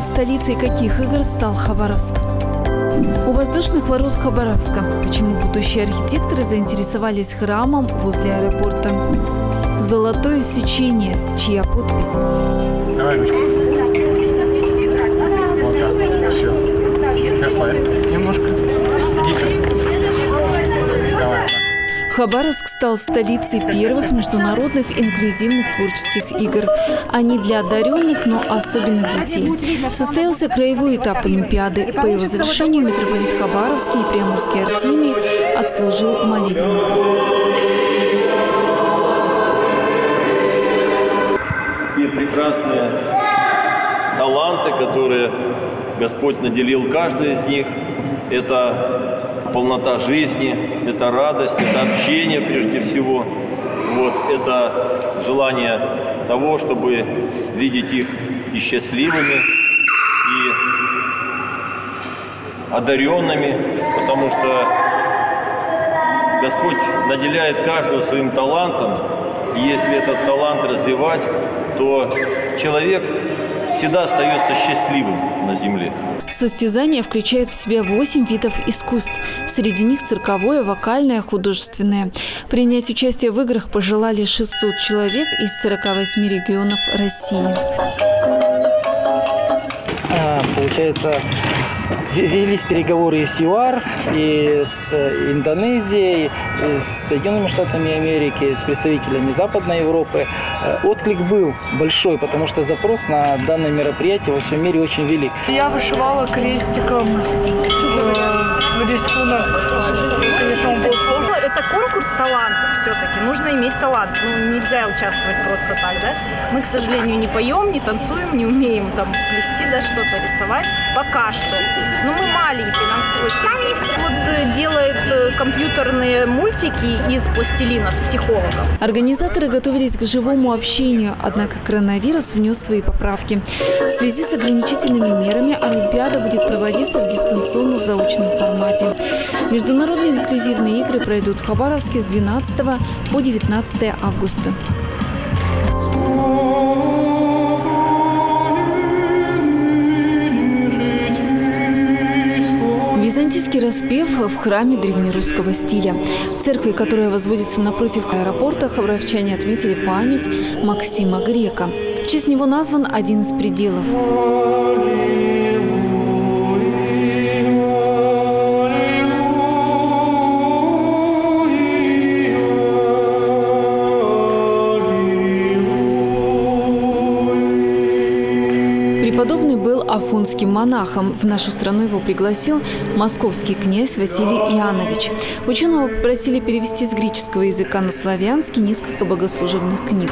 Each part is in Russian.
Столицей каких игр стал Хабаровск? У воздушных ворот Хабаровска. Почему будущие архитекторы заинтересовались храмом возле аэропорта? Золотое сечение. Чья подпись? Давай ручку. Вот так. Все. Расслабь. Немножко. Иди сюда. Давай. Хабаровск стал столицей первых международных инклюзивных творческих игр. Они для одаренных, но особенных детей. Состоялся краевой этап Олимпиады. По его завершению митрополит Хабаровский и Приамурский Артемий отслужил молебен. Те прекрасные таланты, которые Господь наделил каждый из них, это полнота жизни, это радость, это общение прежде всего. Вот, это желание того, чтобы видеть их и счастливыми, и одаренными, потому что Господь наделяет каждого своим талантом, и если этот талант развивать, то человек всегда остается счастливым на земле. Состязания включают в себя 8 видов искусств. Среди них цирковое, вокальное, художественное. Принять участие в играх пожелали 600 человек из 48 регионов России. Получается, велись переговоры и с ЮАР, и с Индонезией, и с Соединенными Штатами Америки, с представителями Западной Европы. Отклик был большой, потому что запрос на данное мероприятие во всем мире очень велик. Я вышивала крестиком рисунок. Конечно, он был сложный. Это конкурс талантов все-таки. Нужно иметь талант. Нельзя участвовать просто так, да? Мы, к сожалению, не поем, не танцуем, не умеем там плести, да, что-то рисовать. Пока что. Но мы маленькие, нам всего 7 лет. Вот делает компьютерные мультики из пластилина с психологом. Организаторы готовились к живому общению, однако коронавирус внес свои поправки. В связи с ограничительными мерами Олимпиада будет проводиться в дистанционно-заочном формате. Международные инклюзивные игры пройдут в Хабаровске с 12 по 19 августа. Византийский распев в храме древнерусского стиля. В церкви, которая возводится напротив аэропорта, хабаровчане отметили память Максима Грека. В честь него назван один из пределов. Преподобный был афонским монахом. В нашу страну его пригласил московский князь Василий Иоаннович. Ученого попросили перевести с греческого языка на славянский несколько богослужебных книг.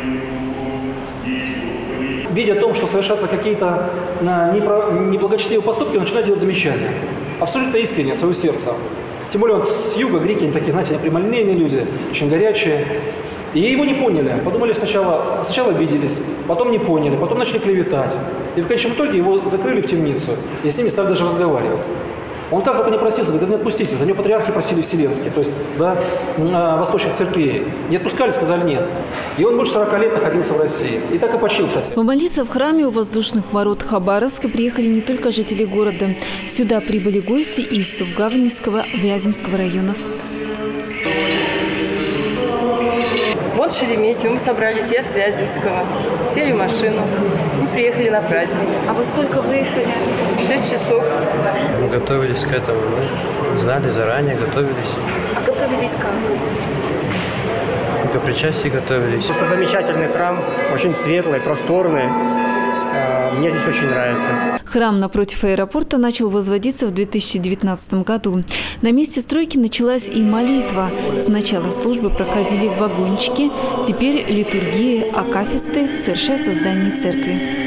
Видя о том, что совершатся какие-то неблагочестивые поступки, он начинает делать замечания. Абсолютно искренне, свое сердце. Тем более с юга, греки, они такие, знаете, прямолинейные люди, очень горячие. И его не поняли. Подумали сначала обиделись, потом не поняли, потом начали клеветать. И в конечном итоге его закрыли в темницу. И с ними стали даже разговаривать. Он как только не просился, говорит, да не отпустите. За него патриархи просили вселенские, то есть, да, восточных церквей. Не отпускали, сказали нет. И он больше 40 лет находился в России. И так и почил, кстати. Помолиться в храме у воздушных ворот Хабаровска приехали не только жители города. Сюда прибыли гости из Сувгавнийского, Вяземского районов. Вот Шереметьево, мы собрались, я с Вяземского. Сели в машину и приехали на праздник. А вы сколько выехали? 6 часов. Мы готовились к этому, мы знали заранее, готовились. А готовились как? К причастию готовились. Это замечательный храм, очень светлый, просторный. Мне здесь очень нравится. Храм напротив аэропорта начал возводиться в 2019 году. На месте стройки началась и молитва. Сначала службы проходили в вагончике, теперь литургии, акафисты совершаются в здании церкви.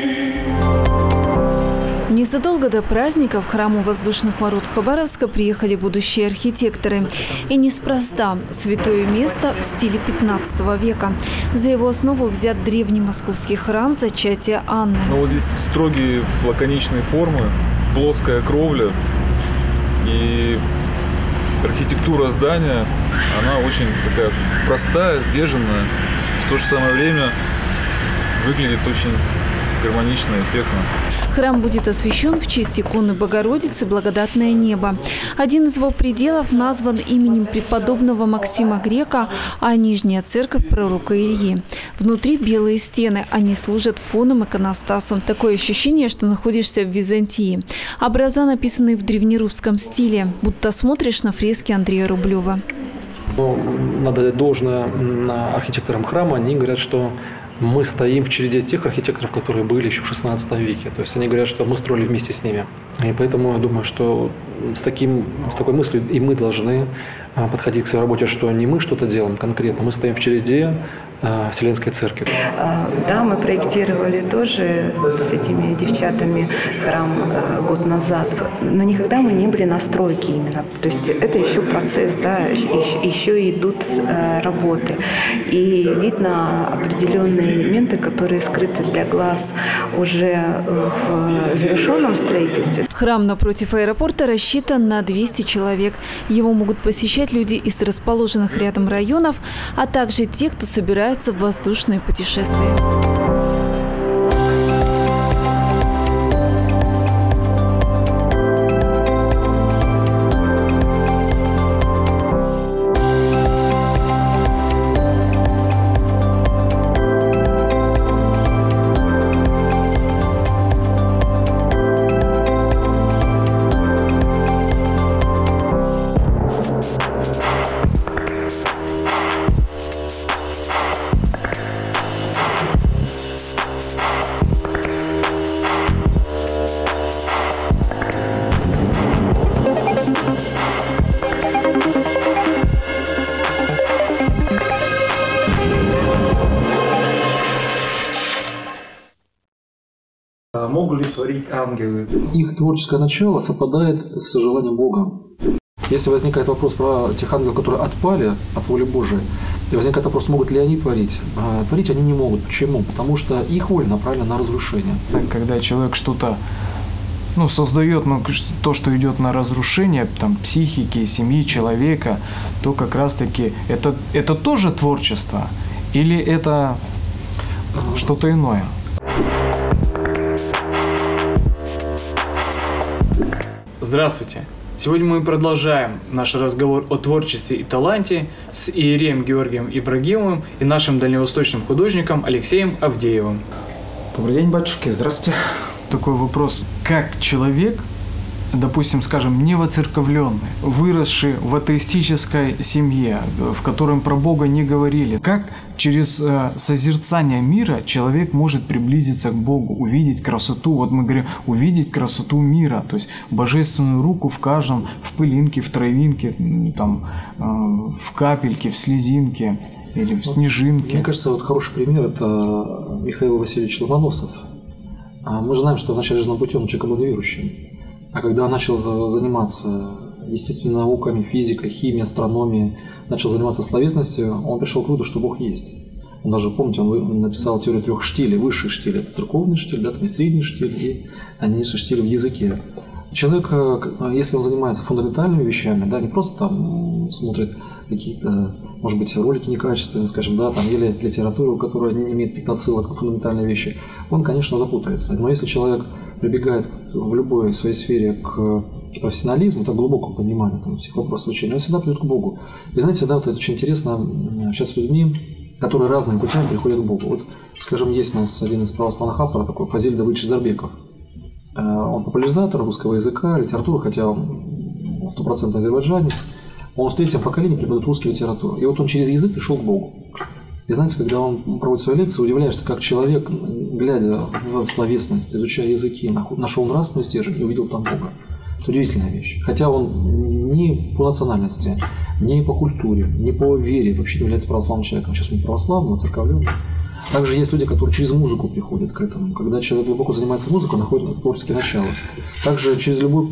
Незадолго до праздника в храм у воздушных ворот Хабаровска приехали будущие архитекторы. И неспроста. Святое место в стиле 15 века. За его основу взят древний московский храм Зачатия Анны. Но вот здесь строгие лаконичные формы, плоская кровля и архитектура здания, она очень такая простая, сдержанная, в то же самое время выглядит очень гармонично, эффектно. Храм будет освящен в честь иконы Богородицы «Благодатное небо». Один из его пределов назван именем преподобного Максима Грека, а нижняя церковь пророка Ильи. Внутри белые стены, они служат фоном иконостасу. Такое ощущение, что находишься в Византии. Образа написаны в древнерусском стиле, будто смотришь на фрески Андрея Рублева. Надо дать должное архитекторам храма. Они говорят, что мы стоим в череде тех архитекторов, которые были еще в XVI веке. То есть они говорят, что мы строили вместе с ними. И поэтому я думаю, что с такой мыслью и мы должны подходить к своей работе, что не мы что-то делаем конкретно, мы стоим в череде Вселенской Церкви. Да, мы проектировали тоже с этими девчатами храм год назад. Но никогда мы не были на стройке именно. То есть это еще процесс, да, еще идут работы. И видно определенные элементы, которые скрыты для глаз уже в завершенном строительстве. Храм напротив аэропорта рассчитан на 200 человек. Его могут посещать люди из расположенных рядом районов, а также те, кто собирается в воздушные путешествия. Могут ли творить ангелы? Их творческое начало совпадает с желанием Бога. Если возникает вопрос про тех ангелов, которые отпали от воли Божией, и возникает вопрос, могут ли они творить. Творить они не могут. Почему? Потому что их воля направлена на разрушение. Когда человек что-то создает, то, что идет на разрушение психики, семьи человека, то как раз-таки это тоже творчество или это что-то иное? Здравствуйте! Сегодня мы продолжаем наш разговор о творчестве и таланте с иереем Георгием Ибрагимовым и нашим дальневосточным художником Алексеем Авдеевым. Добрый день, батюшки, здравствуйте. Такой вопрос. Как человек, допустим, скажем, не воцерковленный, выросший в атеистической семье, в котором про Бога не говорили, как через созерцание мира человек может приблизиться к Богу, увидеть красоту, вот мы говорим, увидеть красоту мира, то есть божественную руку в каждом, в пылинке, в травинке, в капельке, в слезинке или в снежинке. Мне кажется, хороший пример – это Михаил Васильевич Ломоносов. Мы же знаем, что в начале жизненного пути он человек был неверующим. А когда он начал заниматься естественными науками, физикой, химией, астрономией, начал заниматься словесностью, он пришел к выводу, что Бог есть. Он даже, помните, он написал теорию 3 штилей, высший штиль, это церковный штиль, и средний штиль, и нижний штиль в языке. Человек, если он занимается фундаментальными вещами, не просто смотрит какие-то, может быть, ролики некачественные, скажем, или литературу, которая не имеет каких-то отсылок на фундаментальные вещи, он, конечно, запутается. Но если человек прибегает в любой своей сфере к профессионализму, к глубокому пониманию всех вопросов учения, он всегда придет к Богу. И знаете, это очень интересно сейчас с людьми, которые разными путями приходят к Богу. Вот, скажем, есть у нас один из православных авторов, такой Фазиль Давыдович Зарбеков. Он популяризатор русского языка, литературы, хотя он 100% азербайджанец. Он в 3-м поколении преподает русскую литературу. И вот он через язык пришел к Богу. И знаете, когда он проводит свои лекции, удивляешься, как человек, глядя в словесность, изучая языки, нашел нравственную стержень и увидел там Бога. Это удивительная вещь. Хотя он ни по национальности, ни по культуре, ни по вере вообще не является православным человеком. Сейчас он православный, церковленный. Также есть люди, которые через музыку приходят к этому. Когда человек глубоко занимается музыкой, он находит творческие начала. Также через любую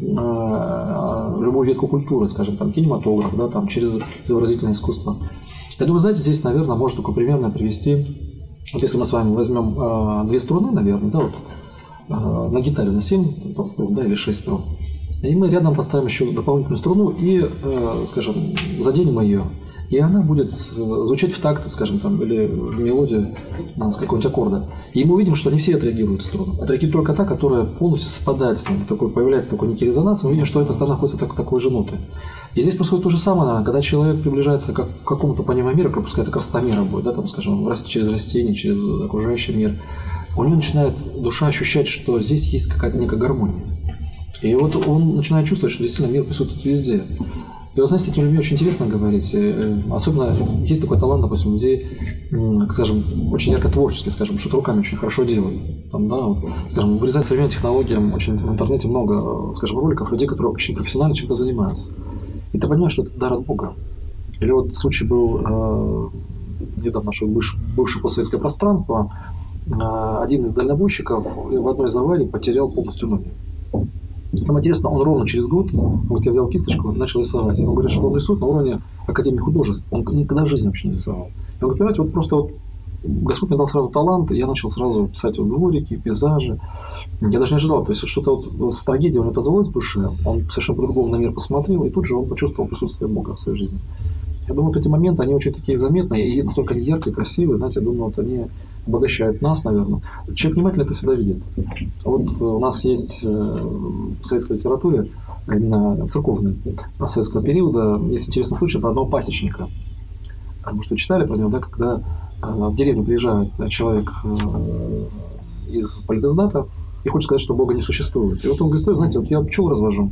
ветку культуры, скажем, кинематограф, через изобразительное искусство. Я думаю, знаете, здесь, наверное, можно такое примерно привести. Вот если мы с вами возьмем 2 струны, наверное, на гитаре на 7 струн, или 6 струн, и мы рядом поставим еще дополнительную струну и, скажем, заденем ее. и она будет звучать в такт, скажем, там, или в мелодию с какого-нибудь аккорда. И мы увидим, что не все отреагируют в струну. Отреагирует только та, которая полностью совпадает с ним. Появляется такой некий резонанс, мы видим, что эта сторона находится такой же ноты. И здесь происходит то же самое, когда человек приближается к какому-то пониманию мира, пускай это красота будет, да, там, скажем, через растения, через окружающий мир, у него начинает душа ощущать, что здесь есть какая-то некая гармония. И вот он начинает чувствовать, что действительно мир присутствует везде. И вот, знаете, с этими людьми очень интересно говорить. Особенно есть такой талант, допустим, людей, скажем, очень ярко творчески, скажем, что-то руками очень хорошо делают. Там, да, вот, скажем, вырезать современным технологиям, очень в интернете много, скажем, роликов людей, которые очень профессионально чем-то занимаются. И ты понимаешь, что это дар от Бога. Или вот случай был недавно, что бывшее постсоветское пространство, один из дальнобойщиков в одной из аварий потерял полностью ноги. Самое интересное, он ровно через год, я взял кисточку и начал рисовать. Он говорит, что он рисует на уровне Академии художеств. Он никогда в жизни вообще не рисовал. И он говорит, понимаете, вот просто вот Господь мне дал сразу талант, и я начал сразу писать вот дворики, пейзажи. Я даже не ожидал, то есть что-то вот с трагедией он отозвалось в душе, он совершенно по-другому на мир посмотрел, и тут же он почувствовал присутствие Бога в своей жизни. Я думаю, вот эти моменты, они очень такие заметные, и настолько яркие, красивые, знаете, я думаю, вот они обогащают нас, наверное. Человек внимательно это всегда видит. Вот у нас есть в советской литературе, именно церковной, советского периода, есть интересный случай про одного пасечника. Может, вы читали про него, да, когда в деревню приезжает человек из политиздата и хочет сказать, что Бога не существует. И вот он говорит, знаете, вот я пчел развожу.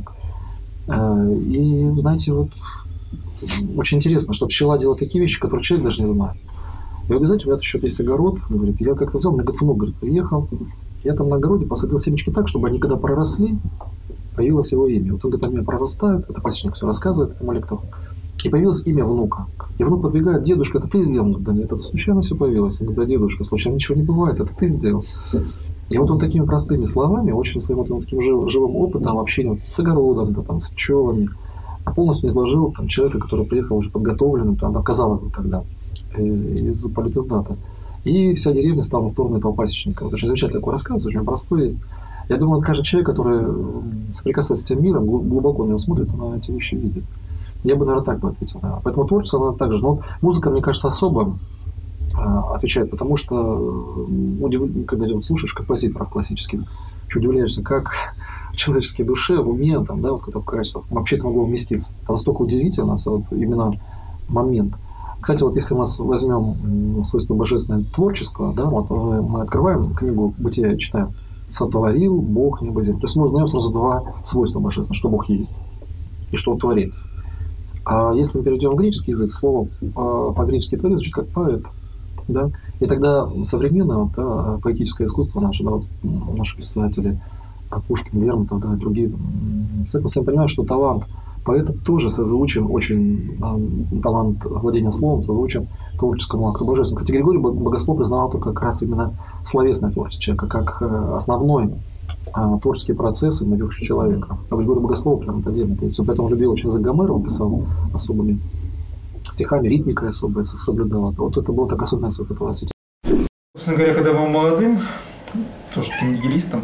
И, знаете, вот очень интересно, что пчела делает такие вещи, которые человек даже не знает. И вот, знаете, у меня еще есть огород, говорит, я как-то взял, мне внук, говорит, приехал, я там на огороде посадил семечки так, чтобы они когда проросли, появилось его имя. Вот он говорит, они прорастают, это пасечник все рассказывает, это молитва. И появилось имя внука. И внук подбегает, дедушка, это ты сделал? Да нет, это случайно все появилось. Он говорит, да, дедушка, случайно ничего не бывает, это ты сделал. И вот он такими простыми словами, очень своим таким живым опытом общения вот, с огородом, да, там, с пчелами, полностью изложил там, человека, который приехал уже подготовленным, там, казалось бы тогда, из политиздата. И вся деревня стала на сторону этого пасечника. Вот очень замечательный такой рассказ, очень простой есть. Я думаю, каждый человек, который соприкасается с этим миром, глубоко на него смотрит, он эти вещи видит. Я бы, наверное, так бы ответил. Да. Поэтому творчество, оно так же. Но музыка, мне кажется, особо отвечает, потому что, когда слушаешь композиторов классических, удивляешься, как в человеческой душе, в уме, там, да, вот какое-то качество вообще это могло уместиться. Это настолько удивительно, вот именно момент. Кстати, вот если мы возьмем свойство божественное творчество, да, вот мы открываем книгу «Бытия» и читаем «Сотворил Бог небо и землю». То есть мы узнаем сразу два свойства божественного, что Бог есть и что Он творец. А если мы перейдем в греческий язык, слово по-гречески «творец» звучит как «поэт». Да? И тогда современное да, поэтическое искусство наше, да, вот, наши писатели, Пушкин, Лермонтов, да, и другие, мы сами понимаем, что талант поэта тоже созвучен очень, талант владения словом созвучен творческому акту божественному. Кстати, Григорий Богослов признавал только как раз именно словесное творчество человека, как основной творческий процесс именно верующего человека. А Григорий Богослов прям это отдельно. Он поэтому любил очень язык Гомера, он писал особыми стихами, ритмикой особо соблюдал. Вот это было так особенность вот этого сети. Собственно говоря, когда был молодым, тоже таким нигилистом,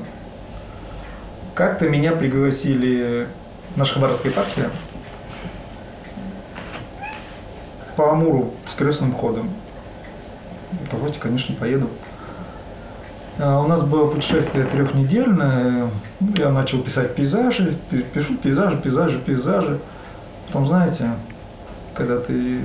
как-то меня пригласили в нашу Хабаровскую епархию по Амуру с колесным ходом. Давайте, конечно, поеду. У нас было путешествие трехнедельное. Я начал писать пейзажи, пишу пейзажи. Потом, знаете, когда ты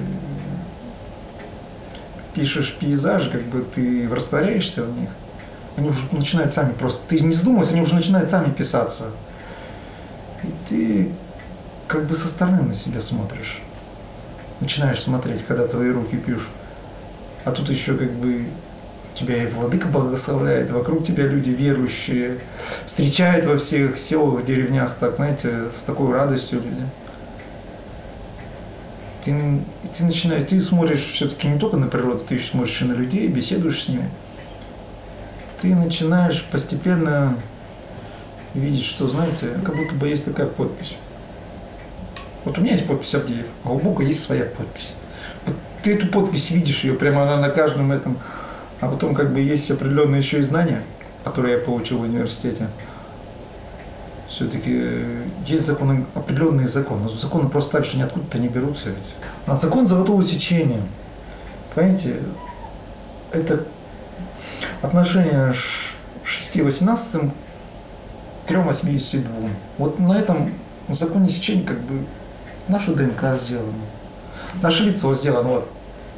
пишешь пейзажи, как бы ты растворяешься в них, они уже начинают сами просто, ты не задумывайся, они уже начинают сами писаться. И ты как бы со стороны на себя смотришь. Начинаешь смотреть, когда твои руки пишут. А тут еще как бы тебя и владыка благословляет, вокруг тебя люди верующие, встречают во всех селах, деревнях, так, знаете, с такой радостью люди. Ты смотришь все-таки не только на природу, ты еще смотришь и на людей, беседуешь с ними. Ты начинаешь постепенно видеть, что, знаете, как будто бы есть такая подпись. Вот у меня есть подпись Авдеев, а у Бога есть своя подпись. Вот ты эту подпись видишь, ее прямо она на каждом этом. А потом как бы есть определенные еще и знания, которые я получил в университете. Все-таки есть законы, определенные законы. Но законы просто так же ниоткуда-то не берутся ведь. А закон золотого сечения, понимаете, это отношение 6:18 к 3:82. Вот на этом законе сечения как бы наша ДНК сделана. Наше лицо сделано вот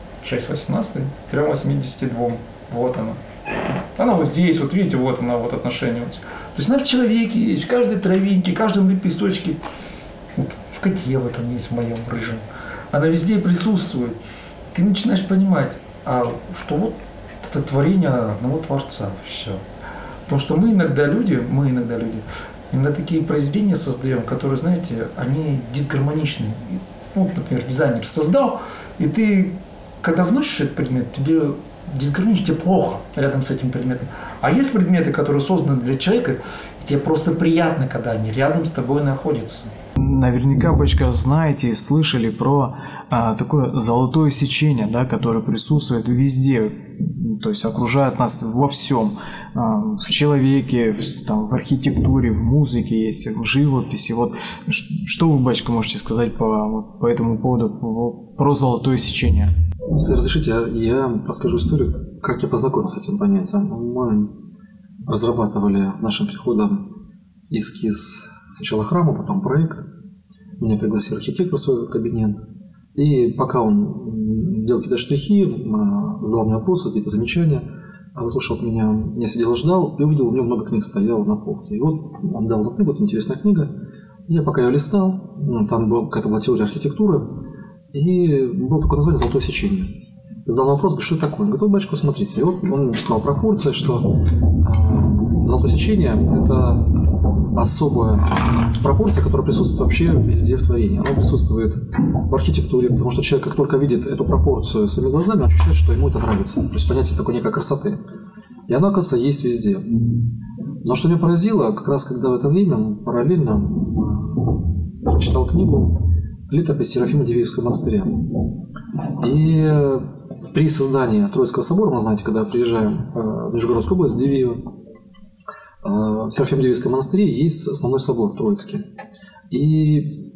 6:18 к 3:82. Вот оно. Она вот здесь, вот видите, вот она, вот отношение. Вот. То есть она в человеке есть, в каждой травинке, в каждом лепесточке, вот в коте в этом есть, в моем рыжем. Она везде присутствует. Ты начинаешь понимать, что вот это творение одного Творца, все. Потому что мы иногда люди, именно такие произведения создаем, которые, знаете, они дисгармоничны. Ну, например, дизайнер создал, и ты, когда вносишь этот предмет, тебе дисгармонично, тебе плохо рядом с этим предметом. А есть предметы, которые созданы для человека, и тебе просто приятно, когда они рядом с тобой находятся. Наверняка, батюшка, знаете и слышали про такое золотое сечение, да, которое присутствует везде, то есть окружает нас во всем, в человеке, в архитектуре, в музыке есть, в живописи. Вот что вы, батюшка, можете сказать по этому поводу, про золотое сечение? Если разрешите, я расскажу историю, как я познакомился с этим понятием. Мы разрабатывали нашим приходом эскиз сначала храма, потом проект. Меня пригласил архитектор в свой кабинет. И пока он делал какие-то штрихи, задал мне вопросы, какие-то замечания, выслушал меня, я сидел и ждал, и увидел, у него много книг стояло на полке. И вот он дал эту книгу, вот интересная книга. Я пока ее листал, там какая-то была теория архитектуры, и было такое название «Золотое сечение». Я задал вопрос, говорю, что это такое? Он говорит, вот, батюшка, смотрите. И вот он объяснял пропорции, что золотое сечение – это особая пропорция, которая присутствует вообще везде в творении. Она присутствует в архитектуре, потому что человек, как только видит эту пропорцию своими глазами, ощущает, что ему это нравится. То есть понятие такой некой красоты. И она, оказывается, есть везде. Но что меня поразило, как раз когда в это время параллельно читал книгу «Летопись Серафима Дивеевского монастыря». И при создании Троицкого собора, вы знаете, когда приезжаем в Нижегородскую область, в Дивеево, в Серафимо-Дивеевском монастыре есть основной собор Троицкий. И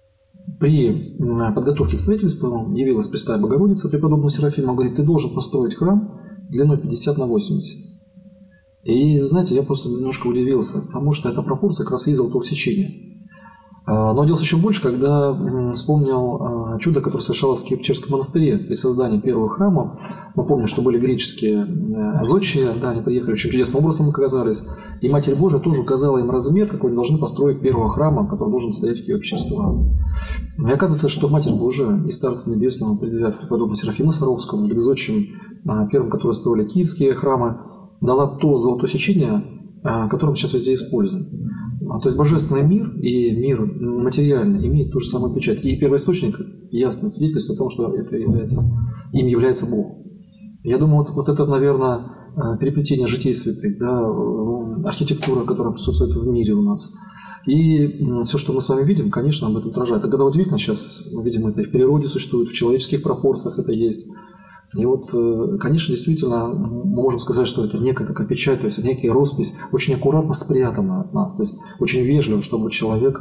при подготовке к строительству явилась Пресвятая Богородица преподобному Серафиму, говорит, ты должен построить храм длиной 50 на 80. И, знаете, я просто немножко удивился, потому что эта пропорция как раз есть золотого сечения. Но удивился еще больше, когда вспомнил чудо, которое совершалось в Киево-Печерском монастыре при создании первого храма. Мы помним, что были греческие зодчие, да, они приехали, очень чудесным образом оказались. И Матерь Божия тоже указала им размер, какой они должны построить первого храма, который должен стоять в Киево-Печерском. И оказывается, что Матерь Божия из Царства Небесного, придя к преподобному Серафиму Саровскому, или к зодчим первым, которые строили киевские храмы, дала то золотое сечение, которое мы сейчас везде используем. То есть божественный мир и мир материальный имеют ту же самую печать. И первоисточник ясно свидетельствует о том, что это им является Бог. Я думаю, вот это, наверное, переплетение житий святых, да, архитектура, которая присутствует в мире у нас. И все, что мы с вами видим, конечно, об этом отражает. А когда вот видно, сейчас мы видим, это и в природе существует, в человеческих пропорциях это есть. И вот, конечно, действительно, мы можем сказать, что это некая такая печать, то есть некая роспись, очень аккуратно спрятана от нас, то есть очень вежливо, чтобы человек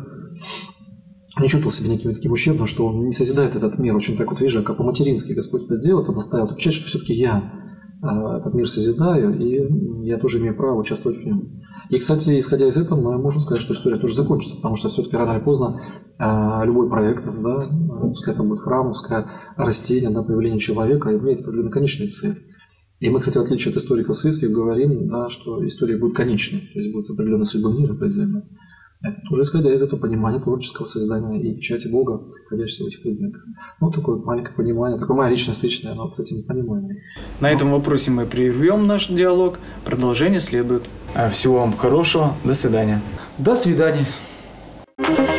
не чувствовал себя неким таким ущербным, что он не созидает этот мир. Очень так вот вижу, как по-матерински Господь это делает, он оставил эту печать, что все-таки я этот мир созидаю, и я тоже имею право участвовать в нем. И, кстати, исходя из этого, мы можем сказать, что история тоже закончится, потому что все-таки рано или поздно любой проект, да, пускай это будет храм, пускай растение, да, появление человека, имеет определенную конечную цель. И мы, кстати, в отличие от историков светских, говорим, да, что история будет конечной, то есть будет определенная судьба мира определенная. Это уже исходя из этого понимания творческого создания и печати Бога, находящегося в этих предметах. Ну, такое маленькое понимание, такое моя личная встреча, наверное, вот с этим пониманием. На этом вопросе мы прервем наш диалог. Продолжение следует. Всего вам хорошего. До свидания. До свидания.